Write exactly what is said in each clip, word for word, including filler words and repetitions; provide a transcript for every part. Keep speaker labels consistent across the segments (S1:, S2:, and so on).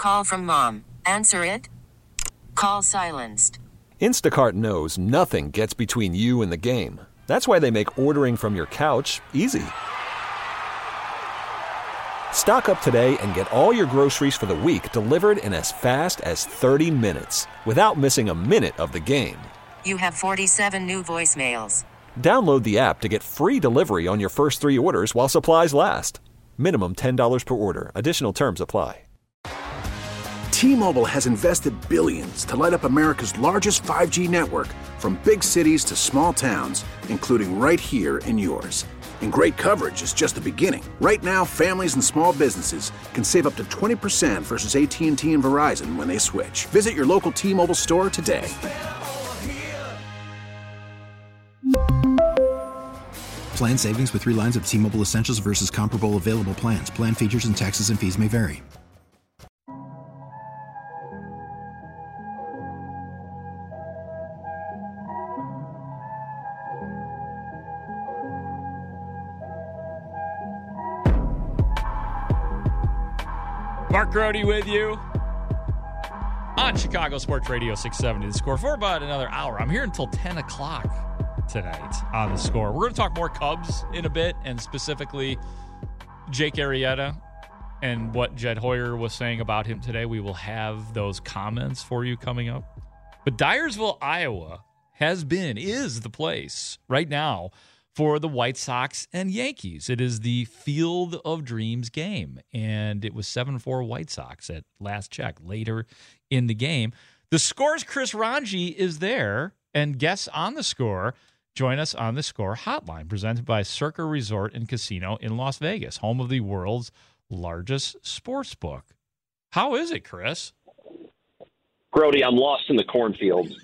S1: Call from mom. Answer it. Call silenced.
S2: Instacart knows nothing gets between you and the game. That's why they make ordering from your couch easy. Stock up today and get all your groceries for the week delivered in as fast as thirty minutes without missing a minute of the game.
S1: You have forty-seven new voicemails.
S2: Download the app to get free delivery on your first three orders while supplies last. Minimum ten dollars per order. Additional terms apply.
S3: T-Mobile has invested billions to light up America's largest five G network, from big cities to small towns, including right here in yours. And great coverage is just the beginning. Right now, families and small businesses can save up to twenty percent versus A T and T and Verizon when they switch. Visit your local T-Mobile store today.
S4: Plan savings with three lines of T-Mobile Essentials versus comparable available plans. Plan features and taxes and fees may vary.
S5: Mark Grody with you on Chicago Sports Radio six seventy The Score for about another hour. I'm here until ten o'clock tonight on The Score. We're going to talk more Cubs in a bit, and specifically Jake Arrieta and what Jed Hoyer was saying about him today. We will have those comments for you coming up. But Dyersville, Iowa has been, is the place right now for the White Sox and Yankees. It is the Field of Dreams game, and it was seven four White Sox at last check later in the game. The Score's Chris Ranji is there, and guests on The Score join us on The Score hotline, presented by Circa Resort and Casino in Las Vegas, home of the world's largest sports book. How is it, Chris?
S6: Grody, I'm lost in the cornfield.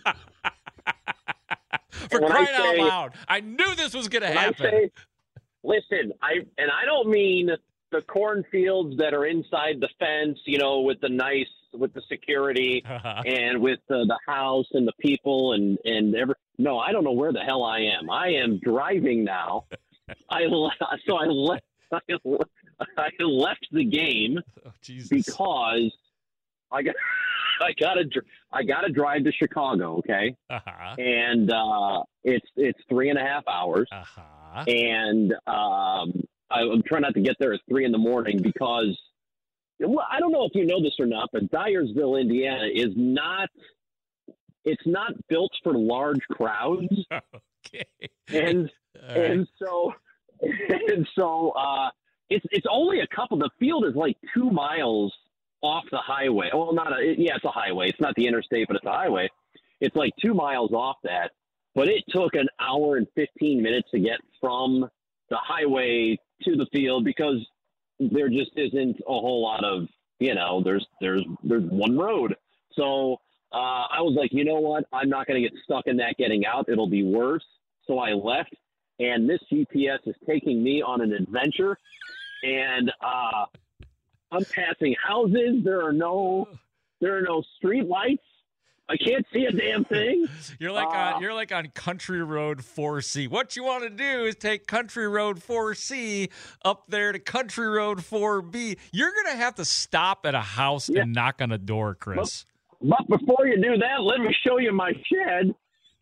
S5: For crying out loud. I knew this was going to happen.
S6: I say, listen, I and I don't mean the cornfields that are inside the fence, you know, with the nice, with the security uh-huh. and with uh, the house and the people and, and every, no, I don't know where the hell I am. I am driving now. I So I left, I left the game
S5: oh, Jesus.
S6: because I got, I gotta, I gotta drive to Chicago, okay?
S5: Uh-huh.
S6: And uh, it's it's three and a half hours,
S5: uh-huh.
S6: and um, I, I'm trying not to get there at three in the morning because well, I don't know if you know this or not, but Dyersville, Indiana, is not. It's not built for large crowds,
S5: okay.
S6: and
S5: right.
S6: and so and so uh, it's it's only a couple. The field is like two miles off the highway. Well, not a, yeah, it's a highway. It's not the interstate, but it's a highway. It's like two miles off that, but it took an hour and fifteen minutes to get from the highway to the field because there just isn't a whole lot of, you know, there's, there's, there's one road. So uh, I was like, you know what? I'm not going to get stuck in that getting out. It'll be worse. So I left, and this G P S is taking me on an adventure, and, uh, I'm passing houses. There are no, there are no street lights. I can't see a damn thing.
S5: You're like
S6: uh,
S5: on, you're like on Country Road four C. What you want to do is take Country Road four C up there to Country Road four B. You're gonna have to stop at a house yeah. and knock on a door, Chris.
S6: But, but before you do that, let me show you my shed.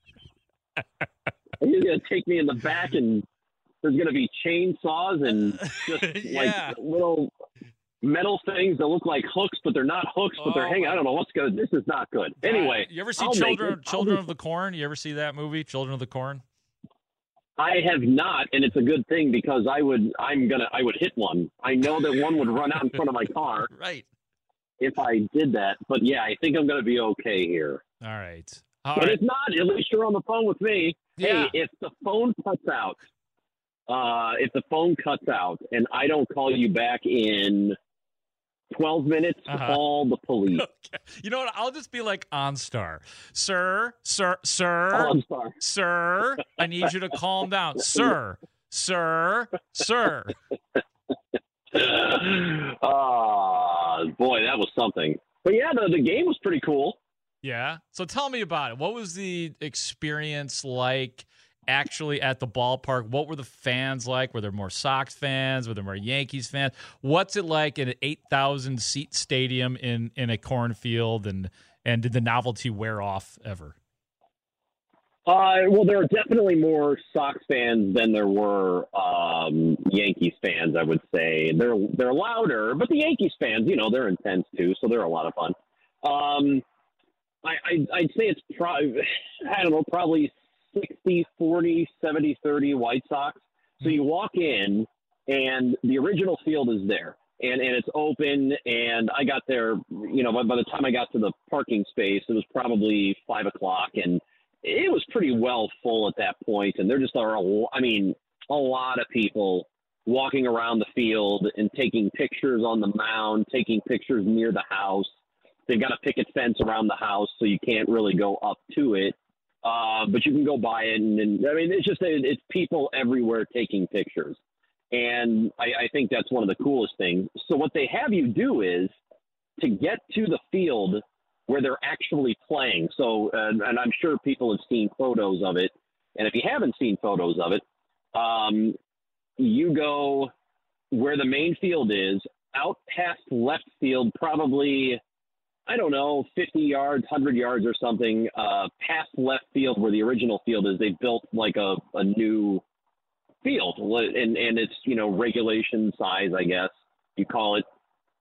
S6: You're gonna take me in the back, and there's gonna be chainsaws and just
S5: yeah.
S6: like little metal things that look like hooks, but they're not hooks, but
S5: oh,
S6: they're hanging. I don't know what's good. This is not good. Anyway,
S5: you ever see
S6: I'll
S5: Children Children of the Corn? You ever see that movie, Children of the Corn?
S6: I have not, and it's a good thing because I would. I'm gonna. I would hit one. I know that one would run out in front of my car.
S5: Right.
S6: If I did that, but yeah, I think I'm gonna be okay here.
S5: All right. All
S6: but
S5: right.
S6: if not, at least you're on the phone with me.
S5: Yeah.
S6: Hey, if the phone cuts out, uh, if the phone cuts out, and I don't call you back in twelve minutes,
S5: uh-huh.
S6: call the police.
S5: Okay. You know what? I'll just be like OnStar. Sir, sir, sir,
S6: OnStar.
S5: Sir, I need you to calm down. Sir, sir, sir.
S6: Ah, uh, boy, that was something. But yeah, the, the game was pretty cool.
S5: Yeah. So tell me about it. What was the experience like actually at the ballpark? What were the fans like? Were there more Sox fans? Were there more Yankees fans? What's it like in an eight thousand seat stadium in, in a cornfield? And, and did the novelty wear off ever?
S6: Uh, well, there are definitely more Sox fans than there were um, Yankees fans, I would say. They're they're louder, but the Yankees fans, you know, they're intense too, so they're a lot of fun. Um, I, I, I'd say it's probably, I don't know, probably sixty forty, seventy thirty White Sox. So you walk in, and the original field is there, and, and it's open, and I got there, you know, by, by the time I got to the parking space, it was probably five o'clock, and it was pretty well full at that point, and there just are, a, I mean, a lot of people walking around the field and taking pictures on the mound, taking pictures near the house. They've got a picket fence around the house, so you can't really go up to it, uh, but you can go by it. And, and I mean, it's just it's people everywhere taking pictures, and I, I think that's one of the coolest things. So what they have you do is to get to the field where they're actually playing. So, uh, and I'm sure people have seen photos of it. And if you haven't seen photos of it, um, you go where the main field is, out past left field, probably, I don't know, fifty yards, one hundred yards or something, uh, past left field where the original field is. They built like a, a new field, and, and it's, you know, regulation size, I guess you call it.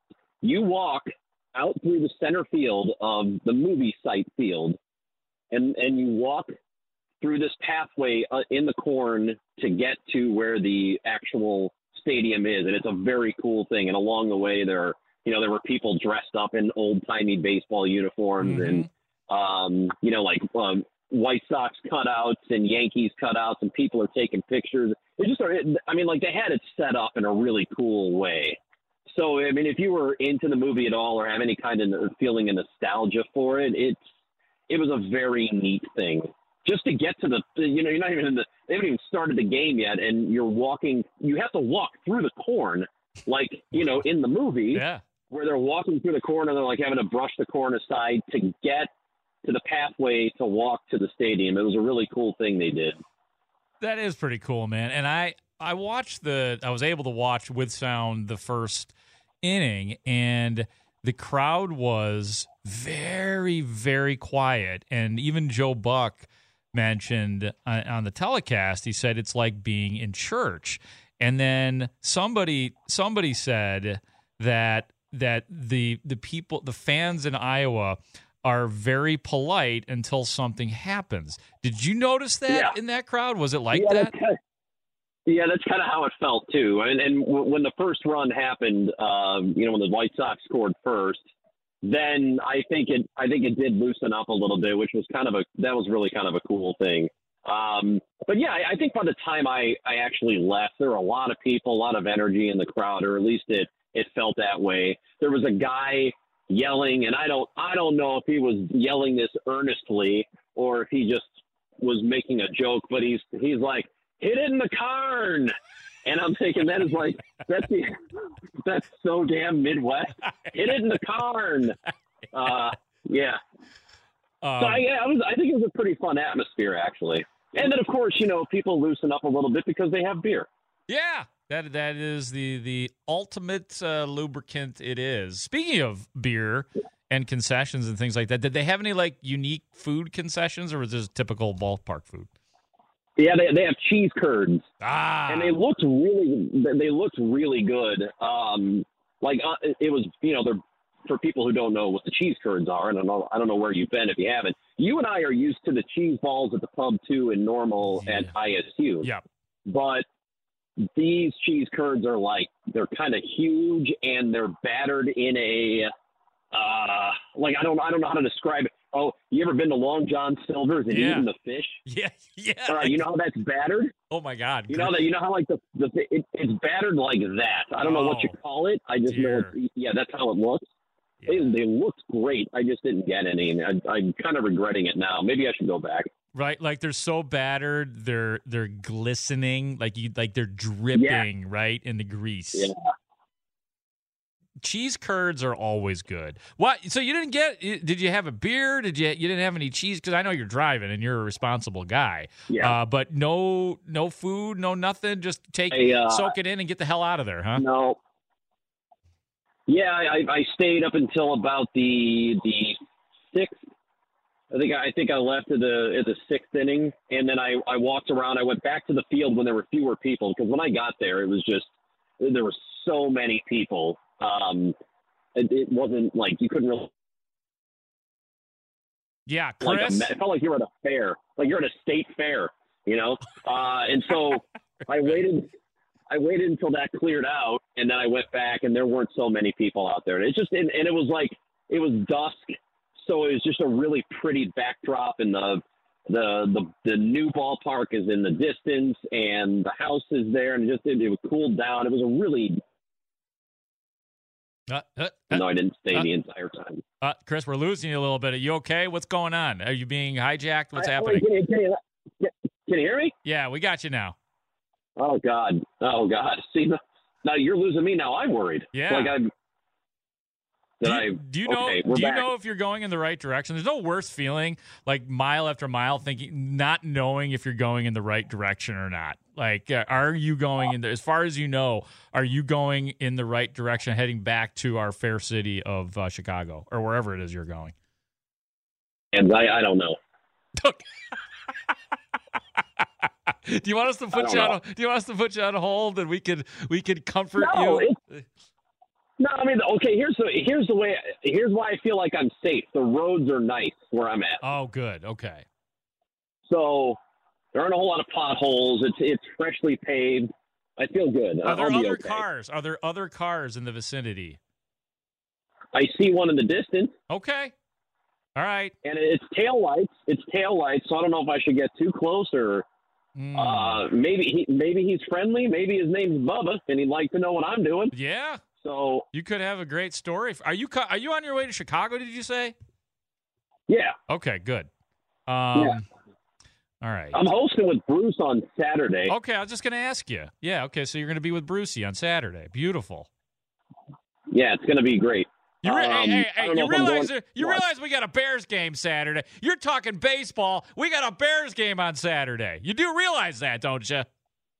S6: You walk out through the center field of the movie site field, and, and you walk through this pathway uh, in the corn to get to where the actual stadium is. And it's a very cool thing. And along the way there, you know, there were people dressed up in old timey baseball uniforms, mm-hmm. and, um, you know, like um, White Sox cutouts and Yankees cutouts, and people are taking pictures. It just, I mean, like they had it set up in a really cool way. So, I mean, if you were into the movie at all or have any kind of feeling of nostalgia for it, it's it was a very neat thing. Just to get to the, you know, you're not even in the, they haven't even started the game yet, and you're walking, you have to walk through the corn, like, you know, in the movie,
S5: yeah.
S6: where they're walking through the corn and they're like having to brush the corn aside to get to the pathway to walk to the stadium. It was a really cool thing they did.
S5: That is pretty cool, man. And I, I watched the, I was able to watch with sound the first inning, and the crowd was very, very quiet. And even Joe Buck mentioned on, on the telecast, he said it's like being in church. And then somebody, somebody said that that the the people, the fans in Iowa are very polite until something happens. Did you notice that
S6: yeah.
S5: in that crowd? Was it like
S6: yeah,
S5: that?
S6: That's kind of, yeah, that's kind of how it felt too. And, and w- when the first run happened, um, you know, when the White Sox scored first, then I think it, I think it did loosen up a little bit, which was kind of a, that was really kind of a cool thing. Um, but yeah, I, I think by the time I, I actually left, there were a lot of people, a lot of energy in the crowd, or at least it, it felt that way. There was a guy yelling, and I don't, I don't know if he was yelling this earnestly or if he just was making a joke, but he's, he's like, hit it in the carn. And I'm thinking that is like, that's the, that's so damn Midwest. Hit it in the carn. Uh, yeah. Um, so I, I was, I think it was a pretty fun atmosphere actually. And then of course, you know, people loosen up a little bit because they have beer.
S5: Yeah. That, that is the, the ultimate uh, lubricant it is. Speaking of beer and concessions and things like that, did they have any like unique food concessions, or was this typical ballpark food?
S6: Yeah, they they have cheese curds,
S5: ah.
S6: and they looked really they looked really good. Um, like uh, it was, you know, they're for people who don't know what the cheese curds are. I don't know. I don't know where you've been if you haven't. You and I are used to the cheese balls at the pub too, and normal
S5: yeah.
S6: at I S U.
S5: Yeah,
S6: but these cheese curds are like they're kind of huge, and they're battered in a uh, like I don't I don't know how to describe it. Oh, you ever been to Long John Silver's and
S5: yeah.
S6: eaten the fish?
S5: Yeah, yeah.
S6: All right, you know how that's battered?
S5: Oh my God!
S6: You know that you know how like the, the it, it's battered like that. I don't
S5: oh,
S6: know what you call it. I just
S5: dear.
S6: know it's, yeah, that's how it looks.
S5: Yeah.
S6: They, they looked great. I just didn't get any. And I, I'm kind of regretting it now. Maybe I should go back.
S5: Right, like they're so battered, they're they're glistening, like you like they're dripping yeah. right in the grease.
S6: Yeah.
S5: cheese curds are always good. What? So you didn't get? Did you have a beer? Did you? You didn't have any cheese? Because I know you're driving and you're a responsible guy.
S6: Yeah.
S5: Uh, but no, no food, no nothing. Just take,
S6: I, uh,
S5: soak it in, and get the hell out of there, huh?
S6: No. Yeah, I, I stayed up until about the the sixth. I think I think I left at the at the sixth inning, and then I, I walked around. I went back to the field when there were fewer people, because when I got there, it was just there were so many people. Um, it, it wasn't like you couldn't really.
S5: Yeah,
S6: Like
S5: Chris.
S6: a, it felt like you were at a fair, like you're at a state fair, you know. Uh, and so I waited. I waited until that cleared out, and then I went back, and there weren't so many people out there. And it just and, and it was like it was dusk. So it was just a really pretty backdrop, and the, the the the new ballpark is in the distance, and the house is there, and it just it, it cooled down. It was a really
S5: Uh, uh,
S6: no, I didn't stay
S5: uh,
S6: the entire time.
S5: uh, Chris, we're losing you a little bit. Are you okay? What's going on? Are you being hijacked? What's
S6: I,
S5: happening?
S6: Can you, can, you, can you hear me?
S5: Yeah, we got you now.
S6: Oh God! Oh God! See, now you're losing me. Now I'm worried.
S5: Yeah.
S6: Like I'm.
S5: Do
S6: I,
S5: you, do you know?
S6: okay,
S5: Do
S6: we're
S5: you
S6: back.
S5: know if you're going in the right direction? There's no worse feeling, like mile after mile, thinking, not knowing if you're going in the right direction or not. Like, uh, are you going in the, as far as you know, are you going in the right direction, heading back to our fair city of uh, Chicago or wherever it is you're going?
S6: And I, I don't know.
S5: Do you want us to put you
S6: don't
S5: on? A, do you want us to put you on hold and we could we could comfort
S6: No,
S5: you?
S6: No, I mean, okay. Here's the here's the way. Here's why I feel like I'm safe. The roads are nice where I'm at.
S5: Oh, good. Okay.
S6: So there aren't a whole lot of potholes. It's it's freshly paved. I feel good.
S5: Are there
S6: I'll be
S5: other
S6: okay.
S5: cars? Are there other cars in the vicinity?
S6: I see one in the distance,
S5: Okay. All right.
S6: and it's tail lights. It's tail lights. So I don't know if I should get too close or
S5: Mm.
S6: uh, maybe he maybe he's friendly. Maybe his name's Bubba, and he'd like to know what I'm doing.
S5: Yeah.
S6: So
S5: You could have a great story. Are you co- are you on your way to Chicago, did you say?
S6: yeah,
S5: Okay, good. Um,
S6: Yeah.
S5: All right.
S6: I'm hosting with Bruce on Saturday.
S5: Okay, I was just going to ask you. Yeah, okay, so you're going to be with Brucey on Saturday. Beautiful.
S6: Yeah, it's going to be great.
S5: You, re-
S6: Um,
S5: hey,
S6: I
S5: hey, hey,
S6: don't know
S5: you
S6: if I'm
S5: realize
S6: going-
S5: you
S6: What?
S5: realize we got a Bears game Saturday. You're talking baseball. We got a Bears game on Saturday. You do realize that, don't you?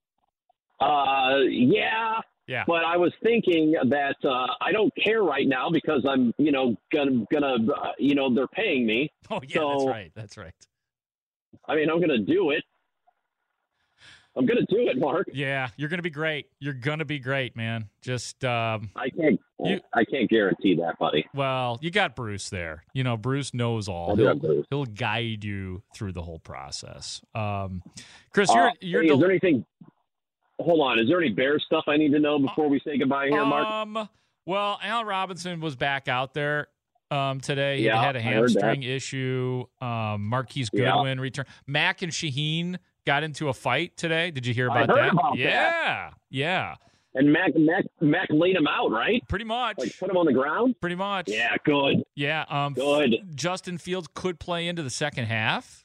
S6: Uh, yeah.
S5: Yeah.
S6: But I was thinking that uh, I don't care right now because I'm, you know, gonna gonna, uh, you know, they're paying me.
S5: Oh yeah, that's
S6: So-
S5: right. That's right.
S6: I mean, I'm gonna do it. I'm gonna do it, Mark.
S5: Yeah, you're going to be great. You're going to be great, man. Just um,
S6: I can't.
S5: You-
S6: I can't guarantee that, buddy.
S5: well, you got Bruce there. You know, Bruce knows all.
S6: I do
S5: He'll,
S6: have Bruce.
S5: he'll guide you through the whole process. Um, Chris,
S6: Uh,
S5: you're you're
S6: hey, is
S5: del-
S6: there anything? Hold on. Is there any Bears stuff I need to know before we say goodbye here, Mark?
S5: Um, well, Al Robinson was back out there um, today. He
S6: Yeah,
S5: had a
S6: I heard that.
S5: hamstring issue. Um, Marquise
S6: Yeah.
S5: Goodwin returned. Mack and Shaheen got into a fight today. Did you hear
S6: I
S5: about
S6: heard
S5: that?
S6: about that.
S5: yeah, yeah,
S6: And Mac, Mac, Mac laid him out, right?
S5: pretty much.
S6: Like put him on the ground.
S5: pretty much.
S6: Yeah, good,
S5: Yeah. Um,
S6: good.
S5: Justin Fields could play into the second half.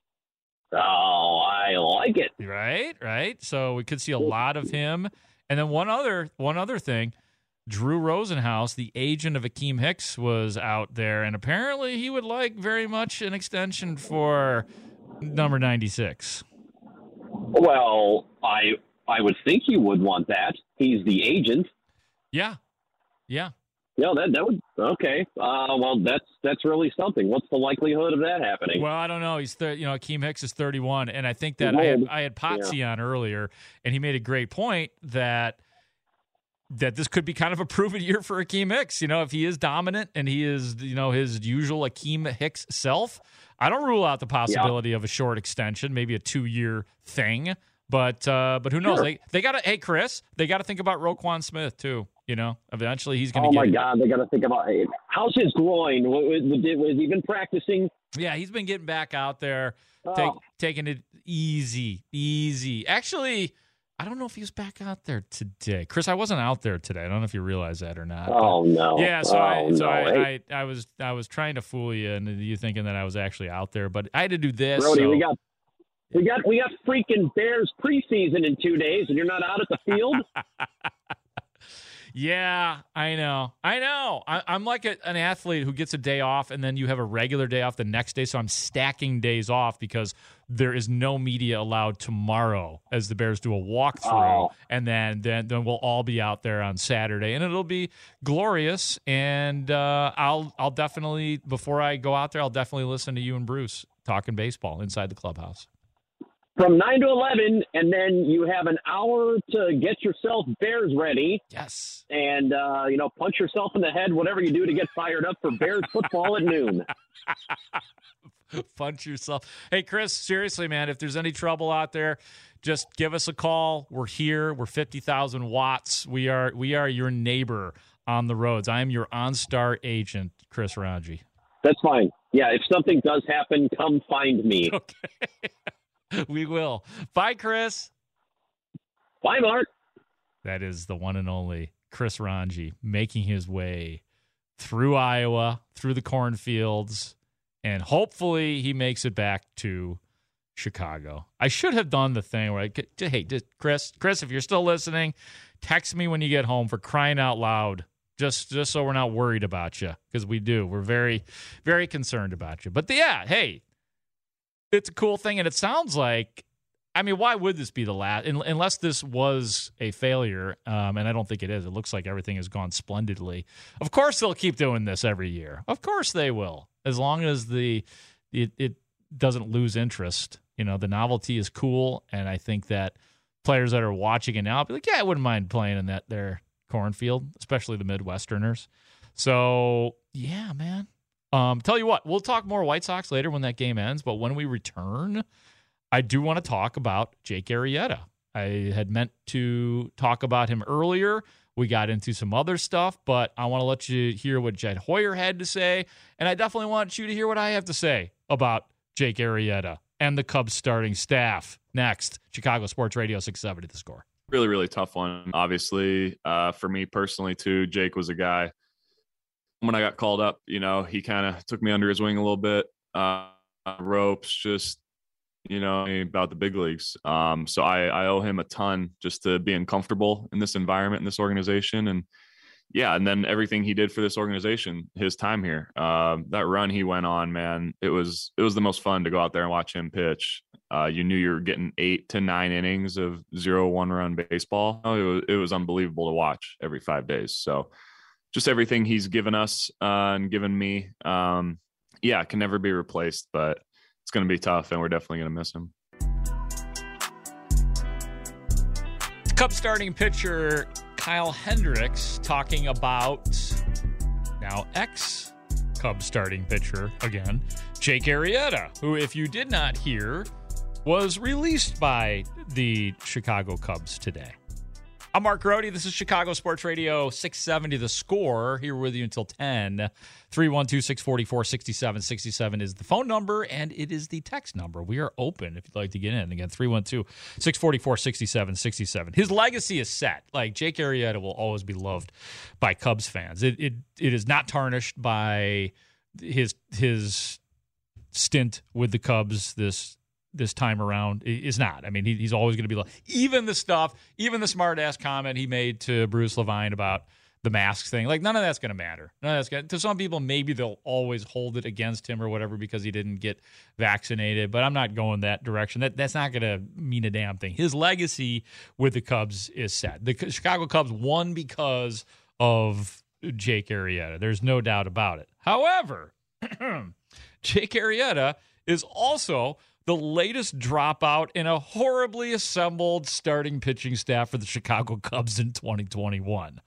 S6: Oh, I like it.
S5: Right, right. So we could see a lot of him. And then one other one other thing, Drew Rosenhaus, the agent of Akeem Hicks, was out there, and apparently he would like very much an extension for number ninety-six.
S6: Well, I I would think he would want that. He's the agent.
S5: Yeah, yeah.
S6: Yeah, that that would okay. Uh, well, that's that's really something. What's the likelihood of that happening?
S5: Well, I don't know. He's thir- you know Akeem Hicks is thirty-one, and I think that
S6: He's
S5: I had,
S6: old.
S5: I had Potsy on earlier, and he made a great point that that this could be kind of a proven year for Akeem Hicks. You know, if he is dominant and he is you know his usual Akeem Hicks self, I don't rule out the possibility of a short extension, maybe a two-year thing. But uh, but who knows?
S6: Sure.
S5: They they got to hey Chris, they got to think about Roquan Smith too. You know, eventually he's going to
S6: Oh
S5: get.
S6: my God, they got to think about it. How's his groin? Was, was, was he been practicing?
S5: Yeah, he's been getting back out there, take,
S6: Oh.
S5: taking it easy, easy. Actually, I don't know if he was back out there today. Chris, I wasn't out there today. I don't know if you realize that or not.
S6: Oh no.
S5: Yeah, so
S6: oh,
S5: I so
S6: no.
S5: I,
S6: Hey,
S5: I I was I was trying to fool you and you thinking that I was actually out there, but I had to do this.
S6: Brody,
S5: so-
S6: we got we got we got freaking Bears preseason in two days, and you're not out at the field.
S5: Yeah, I know. I know. I, I'm like a, an athlete who gets a day off, and then you have a regular day off the next day, so I'm stacking days off because there is no media allowed tomorrow as the Bears do a walkthrough, oh. and then, then then we'll all be out there on Saturday, and it'll be glorious. And uh, I'll I'll definitely, before I go out there, I'll definitely listen to you and Bruce talking baseball inside the clubhouse.
S6: From nine to eleven, and then you have an hour to get yourself Bears ready.
S5: Yes.
S6: And, uh, you know, punch yourself in the head, whatever you do to get fired up for Bears football at noon.
S5: Punch yourself. Hey, Chris, seriously, man, if there's any trouble out there, just give us a call. We're here. We're fifty thousand watts. We are we are your neighbor on the roads. I am your OnStar agent, Chris Ranji.
S6: That's fine. Yeah, if something does happen, come find me.
S5: Okay. We will. Bye, Chris.
S6: Bye, Mark.
S5: That is the one and only Chris Ranji making his way through Iowa, through the cornfields, and hopefully he makes it back to Chicago. I should have done the thing where I could, hey, just Chris, Chris, if you're still listening, text me when you get home, for crying out loud. Just just so we're not worried about you, because we do. We're very, very concerned about you. But, the, yeah, hey, it's a cool thing, and it sounds like, I mean, why would this be the last, unless this was a failure, um, and I don't think it is. It looks like everything has gone splendidly. Of course they'll keep doing this every year. Of course they will, as long as the it, it doesn't lose interest. You know, the novelty is cool, and I think that players that are watching it now will be like, yeah, I wouldn't mind playing in that there cornfield, especially the Midwesterners. So, yeah, man. Um, tell you what, we'll talk more White Sox later when that game ends, but when we return, I do want to talk about Jake Arrieta. I had meant to talk about him earlier. We got into some other stuff, but I want to let you hear what Jed Hoyer had to say, and I definitely want you to hear what I have to say about Jake Arrieta and the Cubs starting staff. Next, Chicago Sports Radio six seventy The Score.
S7: Really, really tough one. Obviously, uh, for me personally, too, Jake was a guy, when I got called up, you know, he kind of took me under his wing a little bit, uh, ropes, just, you know, about the big leagues. Um, so I, I owe him a ton just to being comfortable in this environment, in this organization. And yeah, and then everything he did for this organization, his time here, uh, that run he went on, man, it was, it was the most fun to go out there and watch him pitch. Uh, you knew you were getting eight to nine innings of zero one run baseball. It was, it was unbelievable to watch every five days. So just everything he's given us uh, and given me, um, yeah, can never be replaced, but it's going to be tough, and we're definitely going to miss him.
S5: Cubs starting pitcher Kyle Hendricks talking about now ex-Cubs starting pitcher, again, Jake Arrieta, who, if you did not hear, was released by the Chicago Cubs today. I'm Mark Grody. This is Chicago Sports Radio six seventy The Score. Here with you until ten. three one two, six four four, six seven six seven is the phone number, and it is the text number. We are open if you'd like to get in. Again, three one two, six four four, six seven six seven. His legacy is set. Like, Jake Arrieta will always be loved by Cubs fans. It it it is not tarnished by his his stint with the Cubs this this time around. Is not. I mean, he, he's always going to be like, even the stuff, even the smart ass comment he made to Bruce Levine about the mask thing, like, none of that's going to matter. None of that's going to some people, maybe they'll always hold it against him or whatever because he didn't get vaccinated, but I'm not going that direction. That that's not going to mean a damn thing. His legacy with the Cubs is set. The Chicago Cubs won because of Jake Arrieta. There's no doubt about it. However, Jake Arrieta is also the latest dropout in a horribly assembled starting pitching staff for the Chicago Cubs in twenty twenty-one.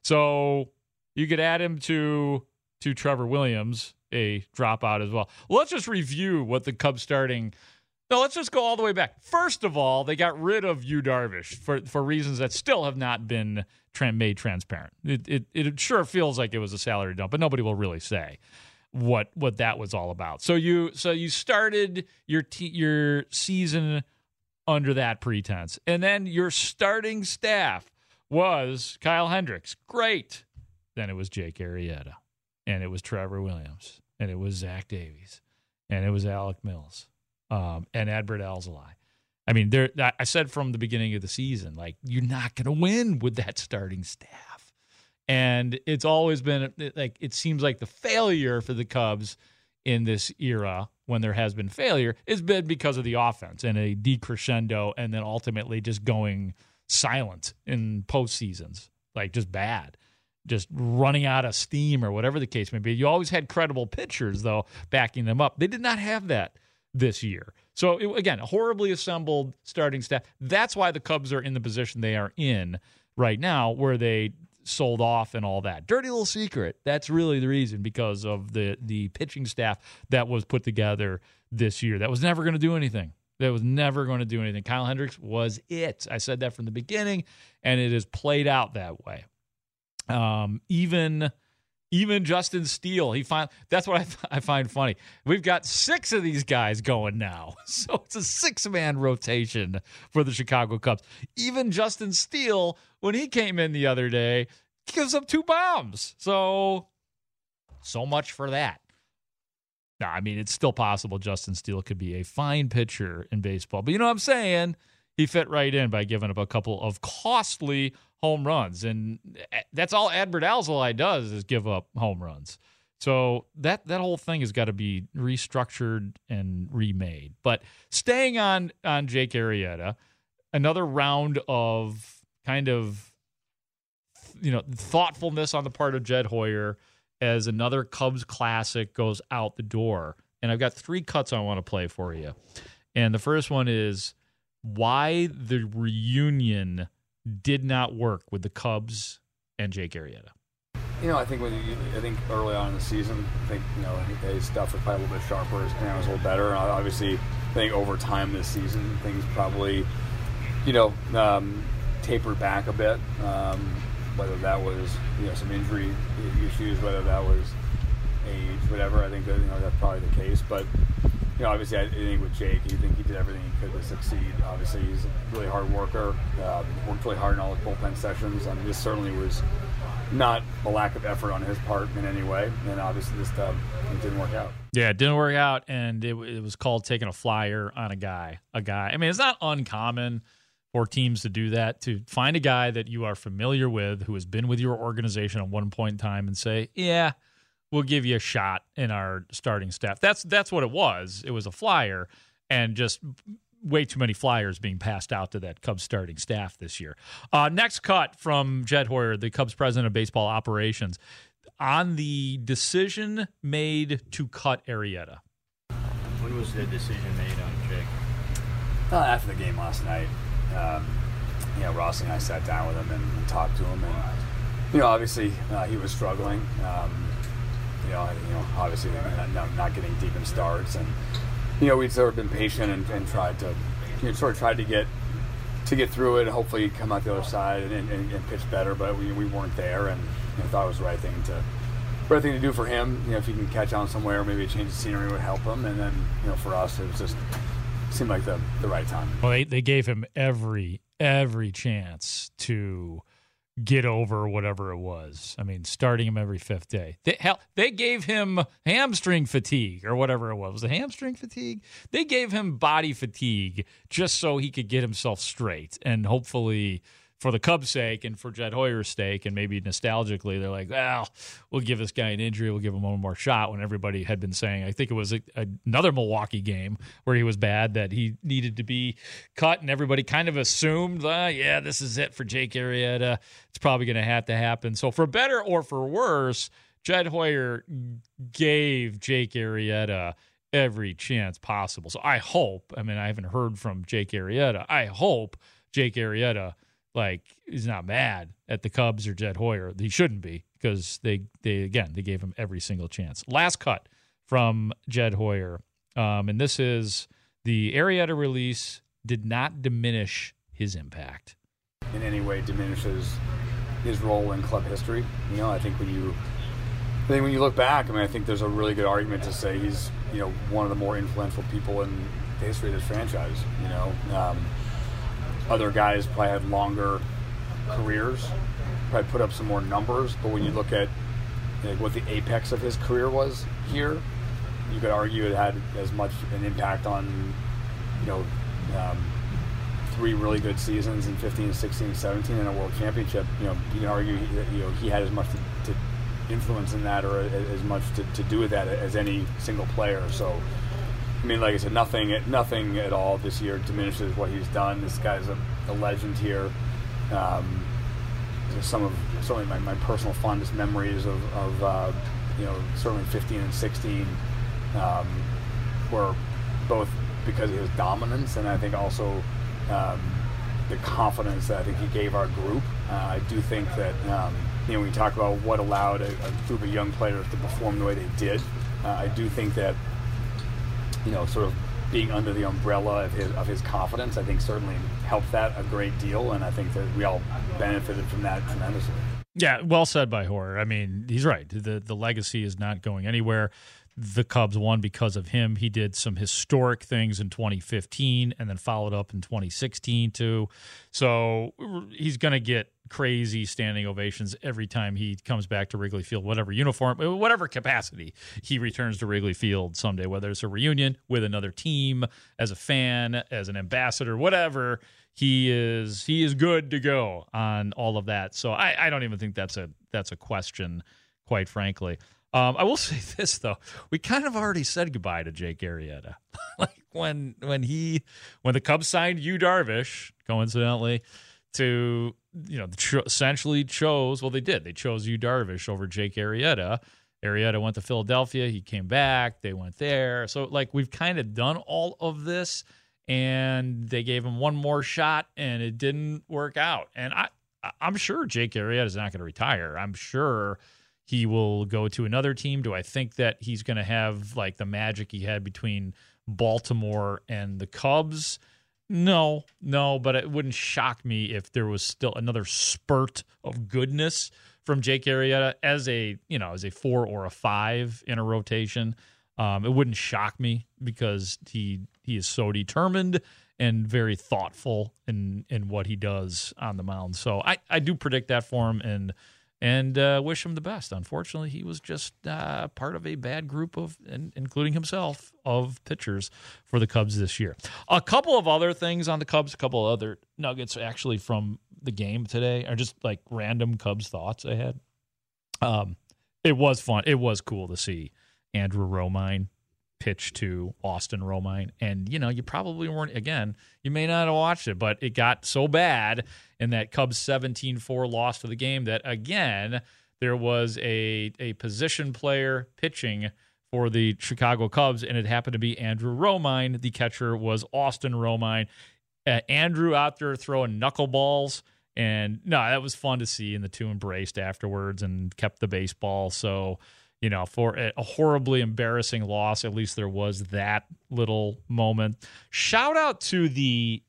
S5: So you could add him to to Trevor Williams, a dropout as well. Let's just review what the Cubs starting. No, let's just go all the way back. First of all, they got rid of Yu Darvish for, for reasons that still have not been tra- made transparent. It, it it sure feels like it was a salary dump, but nobody will really say what what that was all about. So you so you started your te- your season under that pretense, and then your starting staff was Kyle Hendricks. Great. Then it was Jake Arrieta, and it was Trevor Williams, and it was Zach Davies, and it was Alec Mills, um, and Adbert Alzolay. I mean, there. I said from the beginning of the season, like, you're not going to win with that starting staff. And it's always been like, it seems like the failure for the Cubs in this era, when there has been failure, has been because of the offense and a decrescendo, and then ultimately just going silent in postseasons, like just bad, just running out of steam or whatever the case may be. You always had credible pitchers, though, backing them up. They did not have that this year. So, it, again, a horribly assembled starting staff. That's why the Cubs are in the position they are in right now, where they sold off and all that. Dirty little secret. That's really the reason, because of the the pitching staff that was put together this year. That was never going to do anything. That was never going to do anything. Kyle Hendricks was it. I said that from the beginning, and it has played out that way. Um, even even Justin Steele, he find that's what I, I find funny. We've got six of these guys going now, so it's a six-man rotation for the Chicago Cubs. Even Justin Steele, when he came in the other day, gives up two bombs. So, so much for that. Now, I mean, it's still possible Justin Steele could be a fine pitcher in baseball, but you know what I'm saying? He fit right in by giving up a couple of costly home runs, and that's all Adbert Alzolay does is give up home runs. So that that whole thing has got to be restructured and remade. But staying on on Jake Arrieta, another round of kind of, you know, thoughtfulness on the part of Jed Hoyer as another Cubs classic goes out the door. And I've got three cuts I want to play for you. And the first one is why the reunion did not work with the Cubs and Jake Arrieta.
S8: You know, I think when you, I think early on in the season, I think, you know, his stuff was probably a little bit sharper, his command was a little better. And obviously, I think over time this season, things probably, you know, um, tapered back a bit. Um, whether that was, you know, some injury issues, whether that was age, whatever. I think that, you know, that's probably the case. But, you know, obviously, I think with Jake, you think he did everything he could to succeed. Obviously, he's a really hard worker, uh, worked really hard in all his bullpen sessions. I mean, this certainly was not a lack of effort on his part in any way. And obviously, this uh, it didn't work out.
S5: Yeah, it didn't work out, and it, it was called taking a flyer on a guy. A guy. I mean, it's not uncommon for teams to do that, to find a guy that you are familiar with who has been with your organization at one point in time and say, yeah, we'll give you a shot in our starting staff. That's that's what it was. It was a flyer, and just way too many flyers being passed out to that Cubs starting staff this year. Uh, next cut from Jed Hoyer, the Cubs president of baseball operations, on the decision made to cut Arrieta.
S9: When was the decision made on Jake?
S8: Uh, after the game last night. Um, you know, Rossi and I sat down with him and, and talked to him, and you know, obviously uh, he was struggling. Um, you know, you know, obviously not, not getting deep in starts, and you know, we'd sort of been patient and, and tried to, you know, sort of tried to get to get through it, and hopefully come out the other side and, and, and pitch better. But we, we weren't there, and you know, thought it was the right thing to right thing to do for him. You know, if he can catch on somewhere, maybe a change of scenery would help him. And then, you know, for us, it was just seemed like the, the right time.
S5: Well, they, they gave him every every chance to get over whatever it was. I mean, starting him every fifth day. They, hell, they gave him hamstring fatigue or whatever it was. Was it hamstring fatigue? They gave him body fatigue just so he could get himself straight. And hopefully, for the Cubs' sake and for Jed Hoyer's sake, and maybe nostalgically, they're like, well, we'll give this guy an injury. We'll give him one more shot, when everybody had been saying, I think it was a, a, another Milwaukee game where he was bad, that he needed to be cut, and everybody kind of assumed, uh, yeah, this is it for Jake Arrieta. It's probably going to have to happen. So for better or for worse, Jed Hoyer gave Jake Arrieta every chance possible. So I hope, I mean, I haven't heard from Jake Arrieta. I hope Jake Arrieta, like, he's not mad at the Cubs or Jed Hoyer. He shouldn't be, because they, they again, they gave him every single chance. Last cut from Jed Hoyer, um, and this is the Arrieta release did not diminish his impact.
S8: In any way diminishes his role in club history. You know, I think when you, I think when you look back, I mean, I think there's a really good argument to say he's, you know, one of the more influential people in the history of this franchise. You know, um, other guys probably had longer careers, probably put up some more numbers, but when you look at, you know, what the apex of his career was here, you could argue it had as much an impact on, you know, um, three really good seasons in fifteen, sixteen, seventeen, and a world championship. You know, you can argue that you know he had as much to, to influence in that, or as much to, to do with that as any single player. So, I mean, like I said, nothing, nothing at all this year diminishes what he's done. This guy's a, a legend here. Um, some of certainly my, my personal fondest memories of, of uh, you know, certainly fifteen and sixteen um, were both because of his dominance, and I think also um, the confidence that I think he gave our group. Uh, I do think that um, you know, when you talk about what allowed a, a group of young players to perform the way they did, uh, I do think that, you know, sort of being under the umbrella of his of his confidence, I think certainly helped that a great deal, and I think that we all benefited from that tremendously.
S5: Yeah, well said by Horror. I mean, he's right. The the legacy is not going anywhere. The Cubs won because of him. He did some historic things in twenty fifteen and then followed up in twenty sixteen too. So he's going to get crazy standing ovations every time he comes back to Wrigley Field, whatever uniform, whatever capacity he returns to Wrigley Field someday, whether it's a reunion with another team, as a fan, as an ambassador, whatever. He is he is good to go on all of that. So I, I don't even think that's a that's a question, quite frankly. Um, I will say this though: we kind of already said goodbye to Jake Arrieta. Like when when he when the Cubs signed Yu Darvish, coincidentally, to you know cho- essentially chose well they did they chose Yu Darvish over Jake Arrieta. Arrieta went to Philadelphia. He came back. They went there. So like we've kind of done all of this, and they gave him one more shot, and it didn't work out. And I I'm sure Jake Arrieta is not going to retire. I'm sure he will go to another team. Do I think that he's going to have like the magic he had between Baltimore and the Cubs? No, no, but it wouldn't shock me if there was still another spurt of goodness from Jake Arrieta as a, you know, as a four or a five in a rotation. Um, it wouldn't shock me because he he is so determined and very thoughtful in, in what he does on the mound. So I, I do predict that for him, and And uh, wish him the best. Unfortunately, he was just uh, part of a bad group of, in, including himself, of pitchers for the Cubs this year. A couple of other things on the Cubs, a couple of other nuggets actually from the game today, are just like random Cubs thoughts I had. Um, it was fun. It was cool to see Andrew Romine pitch to Austin Romine. And, you know, you probably weren't, again, you may not have watched it, but it got so bad in that Cubs seventeen four loss to the game that, again, there was a, a position player pitching for the Chicago Cubs, and it happened to be Andrew Romine. The catcher was Austin Romine. Uh, Andrew out there throwing knuckleballs, and, no, that was fun to see, and the two embraced afterwards and kept the baseball. So, you know, for a horribly embarrassing loss, at least there was that little moment. Shout out to the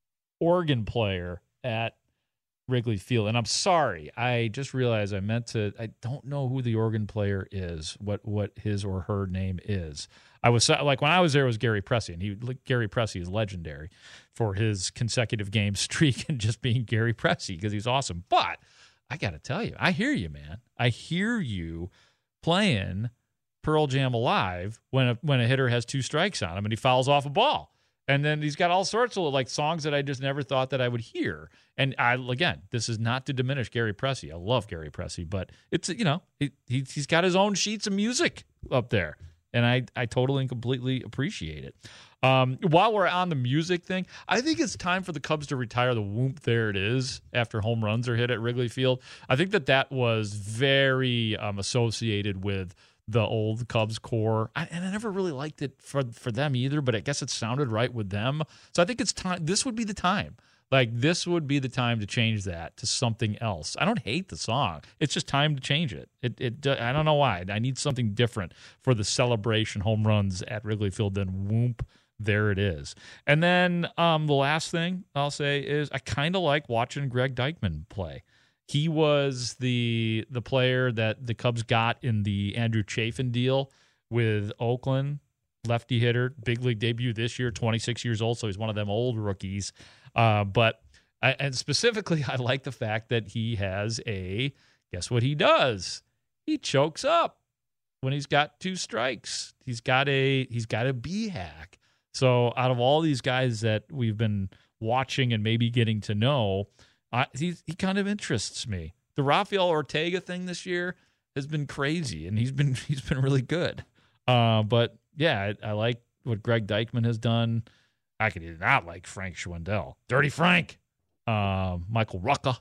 S5: organ player at Wrigley Field. And I'm sorry, I just realized I meant to, I don't know who the organ player is, what what his or her name is. I was, like, when I was there, it was Gary Pressey, and he, Gary Pressey is legendary for his consecutive game streak and just being Gary Pressey because he's awesome. But I got to tell you, I hear you, man. I hear you playing Pearl Jam Alive when a, when a hitter has two strikes on him and he fouls off a ball. And then he's got all sorts of like songs that I just never thought that I would hear. And I, again, this is not to diminish Gary Pressey. I love Gary Pressey, but it's, you know, he, he, he's got his own sheets of music up there. And I, I totally and completely appreciate it. Um, while we're on the music thing, I think it's time for the Cubs to retire the whoop, there it is, after home runs are hit at Wrigley Field. I think that that was very um, associated with the old Cubs core. I, and I never really liked it for, for them either, but I guess it sounded right with them. So I think it's time. This would be the time. Like, this would be the time to change that to something else. I don't hate the song. It's just time to change it. It, it. I don't know why. I need something different for the celebration home runs at Wrigley Field than whoop, there it is. And then um, the last thing I'll say is I kind of like watching Greg Deichmann play. He was the the player that the Cubs got in the Andrew Chafin deal with Oakland, lefty hitter, big league debut this year, twenty-six years old, so he's one of them old rookies. Uh, but I, and specifically, I like the fact that he has a, guess what he does? He chokes up when he's got two strikes. He's got a he's got a B hack. So out of all these guys that we've been watching and maybe getting to know, I, he he kind of interests me. The Rafael Ortega thing this year has been crazy, and he's been he's been really good. Uh, but yeah, I, I like what Greg Deichmann has done. I could not like Frank Schwindel, Dirty Frank, uh, Michael Rucka,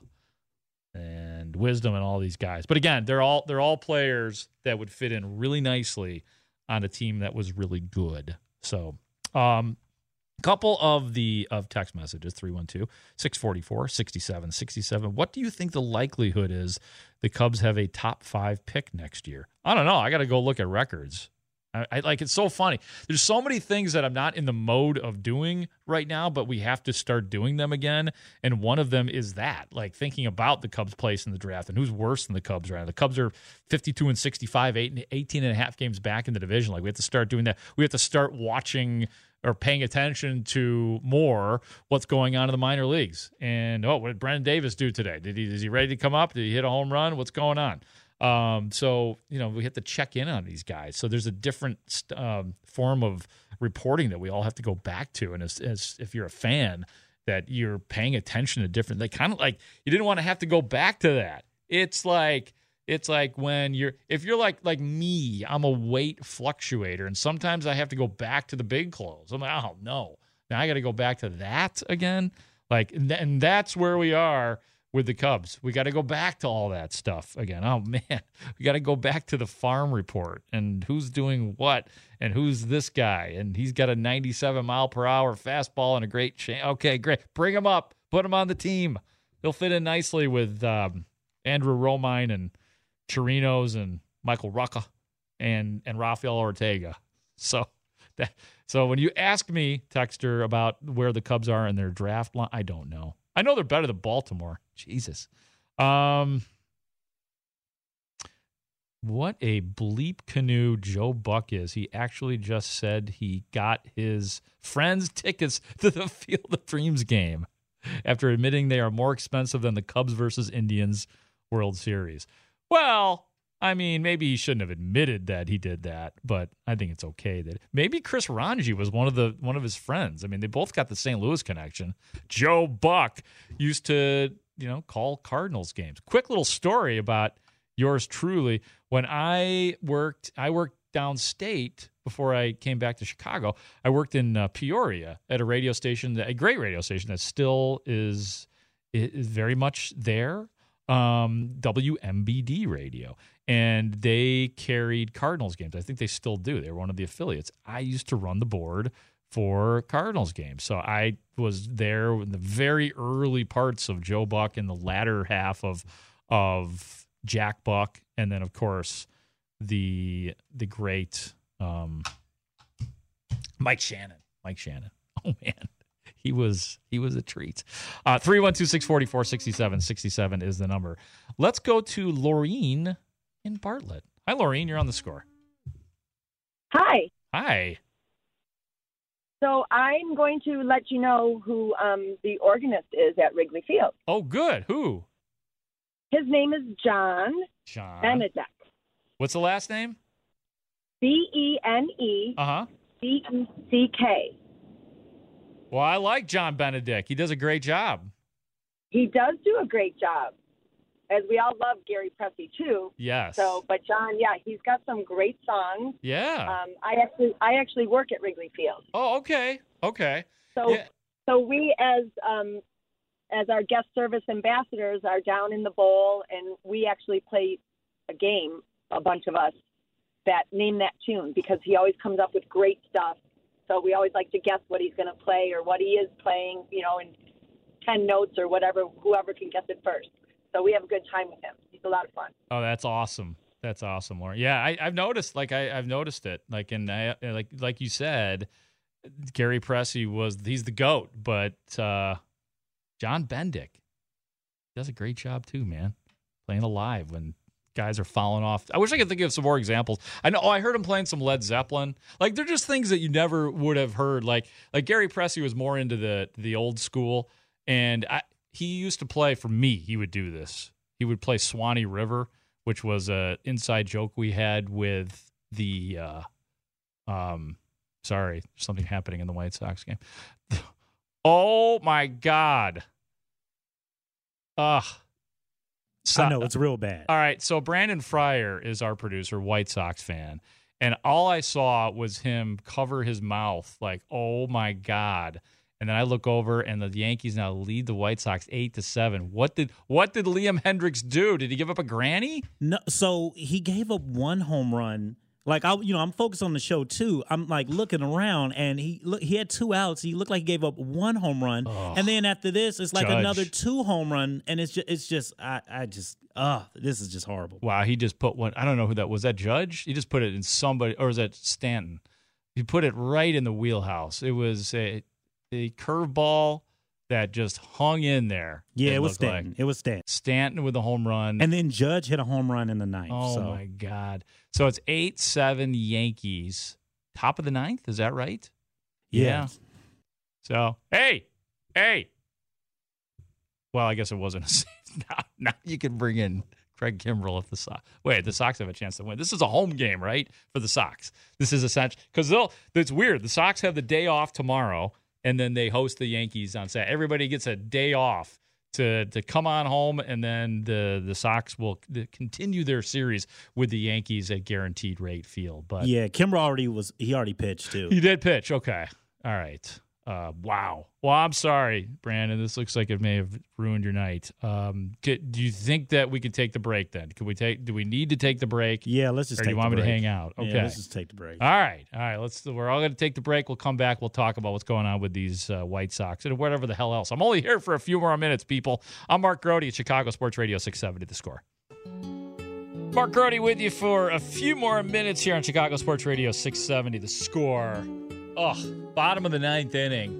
S5: and Wisdom, and all these guys. But again, they're all they're all players that would fit in really nicely on a team that was really good. So, um, a couple of the of text messages, three one two, six four four, six seven six seven. What do you think the likelihood is the Cubs have a top five pick next year? I don't know. I got to go look at records. I, I like it's so funny. There's so many things that I'm not in the mode of doing right now, but we have to start doing them again. And one of them is that, like thinking about the Cubs' place in the draft and who's worse than the Cubs right now. The Cubs are fifty-two and sixty-five, eight, eighteen and a half games back in the division. Like we have to start doing that. We have to start watching or paying attention to more what's going on in the minor leagues. And, oh, what did Brendan Davis do today? Did he, is he ready to come up? Did he hit a home run? What's going on? Um, so, you know, we have to check in on these guys. So there's a different um, form of reporting that we all have to go back to. And as, as if you're a fan, that you're paying attention to different, they kind of like, you didn't want to have to go back to that. It's like, it's like when you're, if you're like, like me, I'm a weight fluctuator. And sometimes I have to go back to the big clothes. I'm like, oh no, now I got to go back to that again. Like, and, th- and that's where we are with the Cubs. We got to go back to all that stuff again. Oh man, we got to go back to the farm report and who's doing what and who's this guy and he's got a ninety-seven mile per hour fastball and a great chain. Okay, great. Bring him up. Put him on the team. He'll fit in nicely with um, Andrew Romine and Chirinos and Michael Rucka and and Rafael Ortega. So that so when you ask me, Texter, about where the Cubs are in their draft line, I don't know. I know they're better than Baltimore. Jesus. Um, what a bleep canoe Joe Buck is. He actually just said he got his friends tickets to the Field of Dreams game after admitting they are more expensive than the Cubs versus Indians World Series. Well, I mean, maybe he shouldn't have admitted that he did that, but I think it's okay that maybe Chris Ranji was one of the one of his friends. I mean, they both got the Saint Louis connection. Joe Buck used to, you know, call Cardinals games. Quick little story about yours truly. When I worked, I worked downstate before I came back to Chicago. I worked in uh, Peoria at a radio station, a great radio station that still is is very much there. Um, W M B D radio, and they carried Cardinals games. I think they still do. They were one of the affiliates. I used to run the board for Cardinals games, so I was there in the very early parts of Joe Buck and the latter half of of Jack Buck, and then of course the the great um, Mike Shannon. Mike Shannon. Oh man. He was he was a treat. Uh, three one two, six four four, six seven six seven is the number. Let's go to Laureen in Bartlett. Hi, Laureen. You're on the Score.
S10: Hi.
S5: Hi.
S10: So I'm going to let you know who um, the organist is at Wrigley Field.
S5: Oh, good. Who?
S10: His name is John,
S5: John
S10: Benedek.
S5: What's the last name?
S10: B E N E
S5: Uh-huh.
S10: D E C K.
S5: Well, I like John Benedek. He does a great job.
S10: He does do a great job, as we all love Gary Pressey too.
S5: Yes.
S10: So, but John, yeah, he's got some great songs.
S5: Yeah.
S10: Um, I actually, I actually work at Wrigley Field.
S5: Oh, okay. Okay.
S10: So,
S5: yeah.
S10: so we as um, as our guest service ambassadors are down in the bowl, and we actually play a game, a bunch of us, that name that tune because he always comes up with great stuff. So we always like to guess what he's going to play or what he is playing, you know, in ten notes or whatever, whoever can guess it first. So we have a good time with him. He's a lot of fun.
S5: Oh, that's awesome. That's awesome, Lauren. Yeah, I, I've noticed, like, I, I've noticed it. Like, and I, like, like you said, Gary Pressey was, he's the GOAT, but uh, John Benedek does a great job too, man. Playing alive when guys are falling off. I wish I could think of some more examples. I know. Oh, I heard him playing some Led Zeppelin. Like they're just things that you never would have heard. Like like Gary Pressey was more into the the old school, and I, he used to play for me. He would do this. He would play Swanee River, which was a inside joke we had with the. Uh, um, sorry, something happening in the White Sox game. Oh, my God. Ugh. So,
S11: I know, it's real bad.
S5: All right, so Brandon Fryer is our producer, White Sox fan, and all I saw was him cover his mouth like, oh, my God. And then I look over, and the Yankees now lead the White Sox eight to seven. What did what did Liam Hendricks do? Did he give up a granny?
S11: No, so he gave up one home run. Like I, you know, I'm focused on the show too. I'm like looking around, and he look, he had two outs. He looked like he gave up one home run,
S5: oh,
S11: and then after this, it's like
S5: Judge.
S11: another two home run, and it's just, it's just, I, I just, oh, this is just horrible.
S5: Wow, he just put one. I don't know who that was. That Judge? He just put it in somebody, or was that Stanton? He put it right in the wheelhouse. It was a, a curveball that just hung in there.
S11: Yeah,
S5: it,
S11: it was
S5: looked
S11: Stanton.
S5: like.
S11: It was Stanton.
S5: Stanton with a home run.
S11: And then Judge hit a home run in the ninth.
S5: Oh,
S11: so.
S5: my God. So it's eight seven Yankees. Top of the ninth, is that right?
S11: Yeah.
S5: yeah. So, hey, hey. Well, I guess it wasn't a save. Now, now you can bring in Craig Kimbrell if the Sox. Wait, the Sox have a chance to win. This is a home game, right, for the Sox. This is essential. Because they'll. It's weird. The Sox have the day off tomorrow, and then they host the Yankees on Saturday. Everybody gets a day off to to come on home, and then the the Sox will continue their series with the Yankees at Guaranteed Rate Field. But
S11: yeah, Kimbrel already was he already pitched too.
S5: He did pitch. Okay, all right. Uh, wow. Well, I'm sorry, Brandon. This looks like it may have ruined your night. Um, could, do you think that we could take the break then? Could we take? Do we need to take the break?
S11: Yeah, let's just.
S5: Or
S11: take
S5: do you want
S11: the
S5: me
S11: break.
S5: to hang out? Okay,
S11: yeah, let's just take the break.
S5: All right, all right. Let's. We're all going to take the break. We'll come back. We'll talk about what's going on with these uh, White Sox and whatever the hell else. I'm only here for a few more minutes, people. I'm Mark Grody at Chicago Sports Radio six seventy The Score. Mark Grody with you for a few more minutes here on Chicago Sports Radio six seventy The Score. Ugh, bottom of the ninth inning.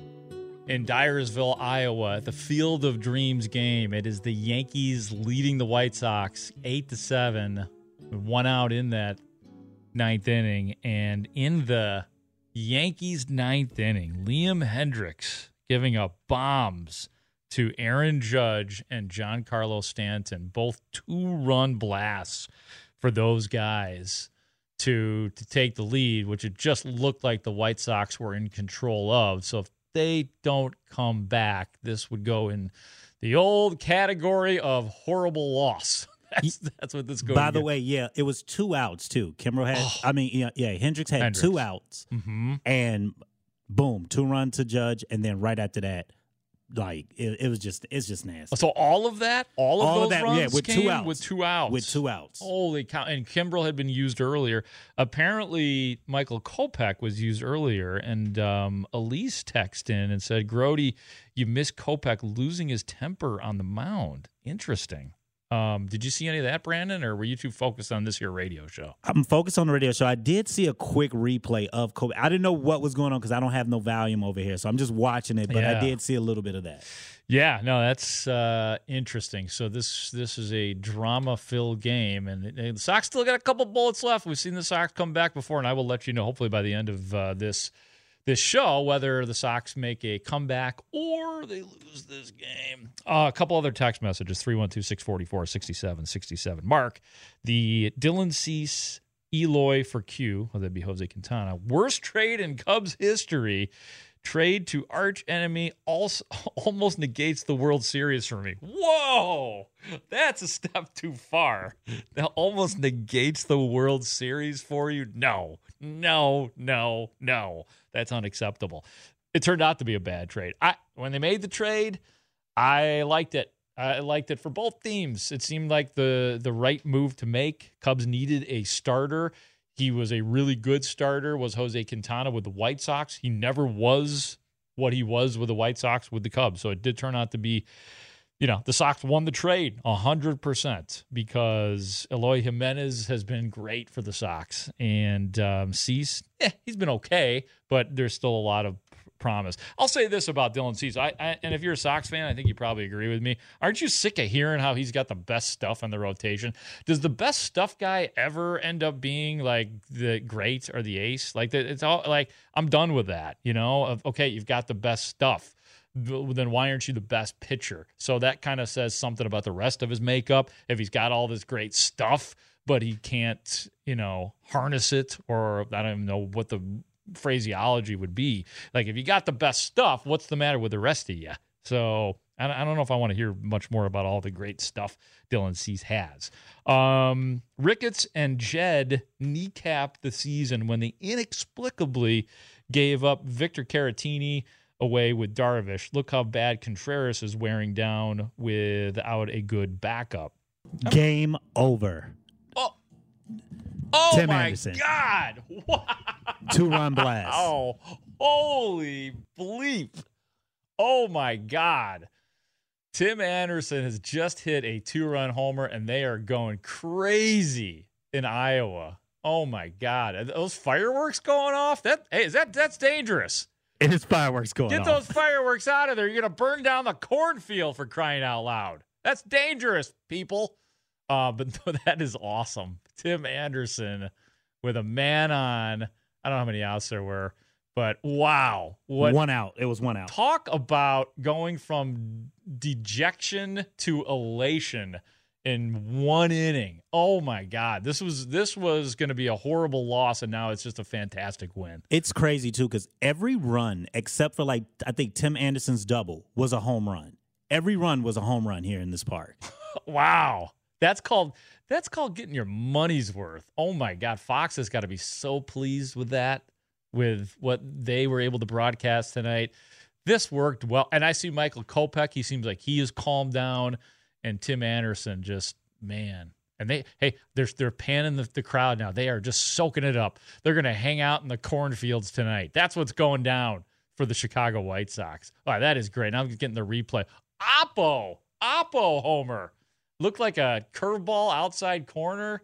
S5: In Dyersville, Iowa, at the Field of Dreams game. It is the Yankees leading the White Sox eight to seven, one out in that ninth inning. And in the Yankees' ninth inning, Liam Hendricks giving up bombs to Aaron Judge and Giancarlo Stanton, both two-run blasts for those guys to to take the lead, which it just looked like the White Sox were in control of. So if they don't come back, this would go in the old category of horrible loss. That's, that's what this goes.
S11: By the way, yeah, it was two outs too. Kimbrel had, oh. I mean, yeah, yeah, Hendricks had
S5: Hendricks.
S11: two outs,
S5: mm-hmm.
S11: and boom, two run to Judge, and then right after that, like it, it was just, it's just nasty.
S5: So all of that, all of
S11: all
S5: those
S11: of that,
S5: runs
S11: yeah, with
S5: came
S11: two outs,
S5: with two outs,
S11: with two outs.
S5: Holy cow! And Kimbrel had been used earlier. Apparently, Michael Kopech was used earlier, and um, Elise texted in and said, "Grody, you missed Kopech losing his temper on the mound." Interesting. Um, did you see any of that, Brandon, or were you too focused on this here radio show?
S11: I'm focused on the radio show. I did see a quick replay of Kobe. I didn't know what was going on because I don't have no volume over here, so I'm just watching it, but
S5: yeah.
S11: I did see a little bit of that.
S5: Yeah, no, that's uh, interesting. So this this is a drama-filled game, and the Sox still got a couple bullets left. We've seen the Sox come back before, and I will let you know, hopefully by the end of uh, this this show, whether the Sox make a comeback or they lose this game. Uh, a couple other text messages, three one two, six four four, six seven six seven. Mark, the Dylan Cease, Eloy for Q, well, that'd be Jose Quintana, worst trade in Cubs history, trade to arch enemy also almost negates the World Series for me. Whoa, that's a step too far. That almost negates the World Series for you? No, no, no, no. That's unacceptable. It turned out to be a bad trade. I when they made the trade, I liked it. I liked it for both teams. It seemed like the the right move to make. Cubs needed a starter. He was a really good starter, was Jose Quintana with the White Sox. He never was what he was with the White Sox with the Cubs. So it did turn out to be, you know, the Sox won the trade one hundred percent because Eloy Jimenez has been great for the Sox. And um, Cease, eh, he's been okay, but there's still a lot of promise. I'll say this about Dylan Cease, I, I, and if you're a Sox fan, I think you probably agree with me. Aren't you sick of hearing how he's got the best stuff in the rotation? Does the best stuff guy ever end up being like the great or the ace? Like it's all like I'm done with that. You know, of okay, you've got the best stuff. Then why aren't you the best pitcher? So that kind of says something about the rest of his makeup. If he's got all this great stuff, but he can't, you know, harness it, or I don't even know what the phraseology would be. Like, if you got the best stuff, what's the matter with the rest of you? So I don't know if I want to hear much more about all the great stuff Dylan Cease has. Um, Ricketts and Jed kneecapped the season when they inexplicably gave up Victor Caratini away with Darvish. Look how bad Contreras is wearing down without a good backup.
S11: Game over.
S5: Oh, oh
S11: Tim
S5: my
S11: Anderson.
S5: God. Wow.
S11: Two-run blast.
S5: Oh, holy bleep. Oh, my God. Tim Anderson has just hit a two-run homer, and they are going crazy in Iowa. Oh, my God. Are those fireworks going off? That Hey, is that that's dangerous.
S11: It is fireworks going
S5: Get
S11: off.
S5: those fireworks out of there. You're going to burn down the cornfield, for crying out loud. That's dangerous, people. Uh, but that is awesome. Tim Anderson with a man on. I don't know how many outs there were, but wow. What,
S11: one out. It was one out.
S5: Talk about going from dejection to elation in one inning. Oh my God. This was this was going to be a horrible loss, and now it's just a fantastic win.
S11: It's crazy too, because every run, except for like I think Tim Anderson's double, was a home run. Every run was a home run here in this park.
S5: Wow. That's called that's called getting your money's worth. Oh my God. Fox has got to be so pleased with that, with what they were able to broadcast tonight. This worked well. And I see Michael Kopech. He seems like he is calmed down. And Tim Anderson just, man. And they, hey, they're, they're panning the, the crowd now. They are just soaking it up. They're going to hang out in the cornfields tonight. That's what's going down for the Chicago White Sox. All right, that is great. Now I'm getting the replay. Oppo, Oppo homer. Looked like a curveball outside corner.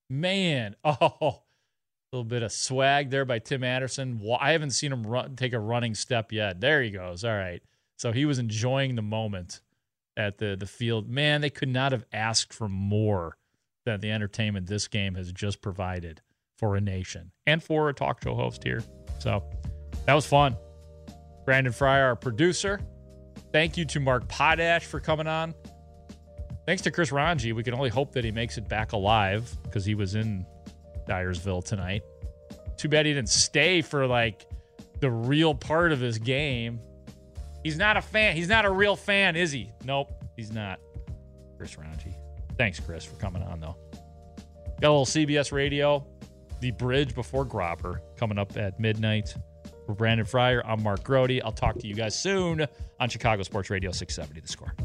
S5: Man, oh, a little bit of swag there by Tim Anderson. I haven't seen him run, take a running step yet. There he goes. All right. So he was enjoying the moment at the, the field. Man, they could not have asked for more than the entertainment this game has just provided for a nation and for a talk show host here. So that was fun. Brandon Fryer, our producer. Thank you to Mark Potash for coming on. Thanks to Chris Ranji. We can only hope that he makes it back alive because he was in Dyersville tonight. Too bad he didn't stay for like the real part of his game. He's not a fan. He's not a real fan, is he? Nope, he's not. Chris Ranji. Thanks, Chris, for coming on, though. Got a little C B S Radio, The Bridge Before Grobber, coming up at midnight. For Brandon Fryer, I'm Mark Grody. I'll talk to you guys soon on Chicago Sports Radio six seventy The Score.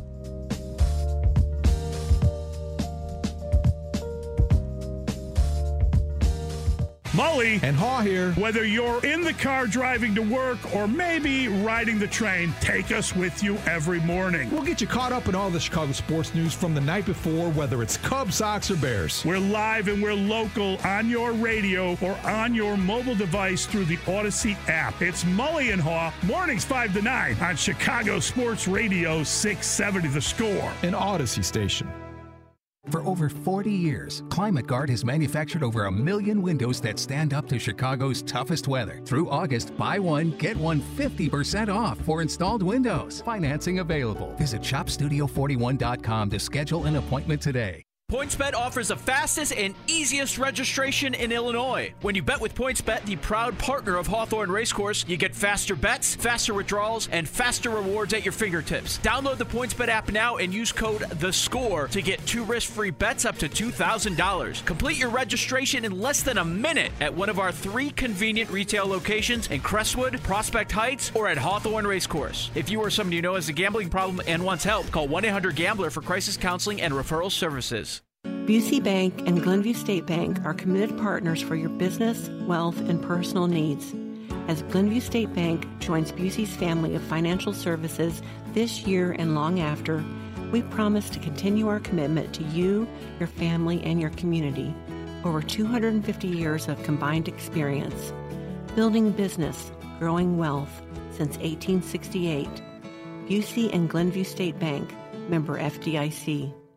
S12: Mully
S13: and Haw here.
S12: Whether you're in the car driving to work or maybe riding the train, take us with you every morning.
S13: We'll get you caught up in all the Chicago sports news from the night before, whether it's Cubs, Sox, or Bears.
S12: We're live and we're local on your radio or on your mobile device through the Odyssey app. It's Mully and Haw, mornings five to nine on Chicago Sports Radio six seventy The Score.
S13: An Odyssey station.
S14: For over forty years, ClimateGuard has manufactured over a million windows that stand up to Chicago's toughest weather. Through August, buy one, get one fifty percent off for installed windows. Financing available. Visit shop studio forty-one dot com to schedule an appointment today.
S15: PointsBet offers the fastest and easiest registration in Illinois. When you bet with PointsBet, the proud partner of Hawthorne Racecourse, you get faster bets, faster withdrawals, and faster rewards at your fingertips. Download the PointsBet app now and use code THESCORE to get two risk-free bets up to two thousand dollars. Complete your registration in less than a minute at one of our three convenient retail locations in Crestwood, Prospect Heights, or at Hawthorne Racecourse. If you or someone you know has a gambling problem and wants help, call one eight hundred gambler for crisis counseling and referral services.
S16: Busey Bank and Glenview State Bank are committed partners for your business, wealth, and personal needs. As Glenview State Bank joins Busey's family of financial services this year and long after, we promise to continue our commitment to you, your family, and your community. Over two hundred fifty years of combined experience. Building business, growing wealth since eighteen sixty-eight. Busey and Glenview State Bank, member F D I C.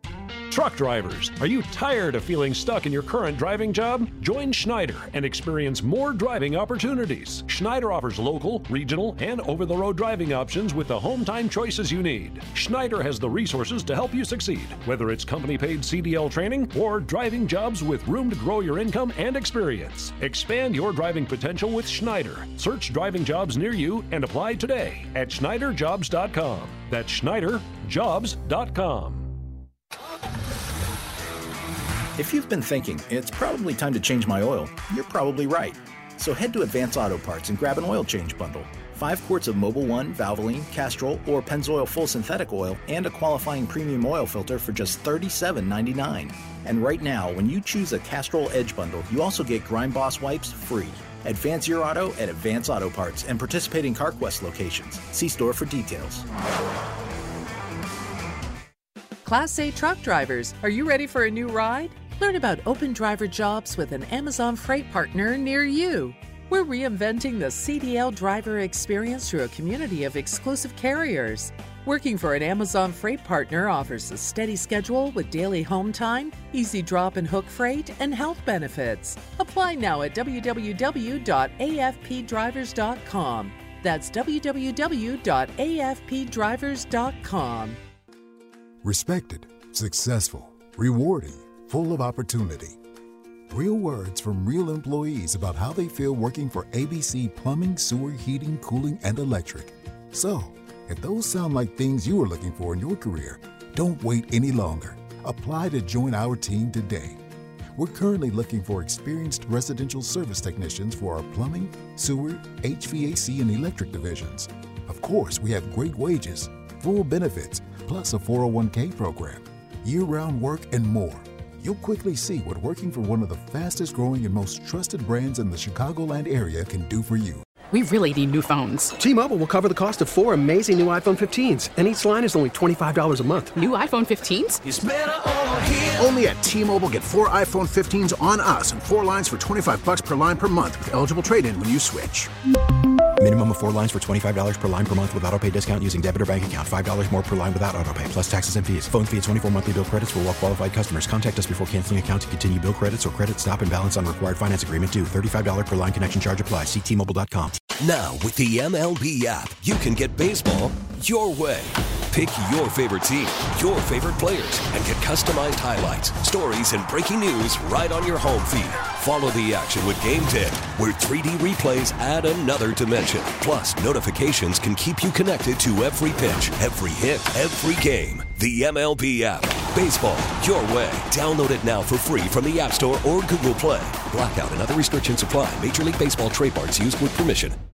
S17: Truck drivers, are you tired of feeling stuck in your current driving job? Join Schneider and experience more driving opportunities. Schneider offers local, regional, and over-the-road driving options with the home time choices you need. Schneider has the resources to help you succeed, whether it's company-paid C D L training or driving jobs with room to grow your income and experience. Expand your driving potential with Schneider. Search driving jobs near you and apply today at Schneider Jobs dot com. That's Schneider Jobs dot com.
S4: If you've been thinking it's probably time to change my oil, you're probably right. So head to Advance Auto Parts and grab an oil change bundle. Five quarts of Mobil one, Valvoline, Castrol, or Pennzoil Full Synthetic Oil, and a qualifying premium oil filter for just thirty-seven ninety-nine. And right now, when you choose a Castrol Edge bundle, you also get Grime Boss wipes free. Advance your auto at Advance Auto Parts and participating CarQuest locations. See store for details.
S18: Class A truck drivers, are you ready for a new ride? Learn about open driver jobs with an Amazon Freight partner near you. We're reinventing the C D L driver experience through a community of exclusive carriers. Working for an Amazon Freight partner offers a steady schedule with daily home time, easy drop and hook freight, and health benefits. Apply now at w w w dot a f p drivers dot com. That's w w w dot a f p drivers dot com.
S19: Respected, successful, rewarding, full of opportunity. Real words from real employees about how they feel working for A B C Plumbing, Sewer, Heating, Cooling, and Electric. So, if those sound like things you are looking for in your career, don't wait any longer. Apply to join our team today. We're currently looking for experienced residential service technicians for our plumbing, sewer, H V A C, and electric divisions. Of course, we have great wages, full benefits, plus a four oh one k program, year-round work, and more. You'll quickly see what working for one of the fastest growing and most trusted brands in the Chicagoland area can do for you.
S20: We really need new phones.
S21: T-Mobile will cover the cost of four amazing new iPhone fifteens, and each line is only twenty-five dollars a month.
S20: New iPhone fifteens?
S21: It's better over here.
S3: Only at T-Mobile, get four iPhone fifteens on us and four lines for twenty-five bucks per line per month with eligible trade-in when you switch.
S4: Minimum of four lines for twenty-five dollars per line per month with autopay discount using debit or bank account. five dollars more per line without autopay, plus taxes and fees. Phone fee at twenty-four monthly bill credits for well-qualified customers. Contact us before canceling account to continue bill credits or credit stop and balance on required finance agreement due. thirty-five dollars per line connection charge applies. See T Mobile dot com.
S22: Now, with the M L B app, you can get baseball your way. Pick your favorite team, your favorite players, and get customized highlights, stories, and breaking news right on your home feed. Follow the action with Game Day, where three D replays add another dimension. Plus, notifications can keep you connected to every pitch, every hit, every game. The M L B app. Baseball your way. Download it now for free from the App Store or Google Play. Blackout and other restrictions apply. Major League Baseball trademarks used with permission.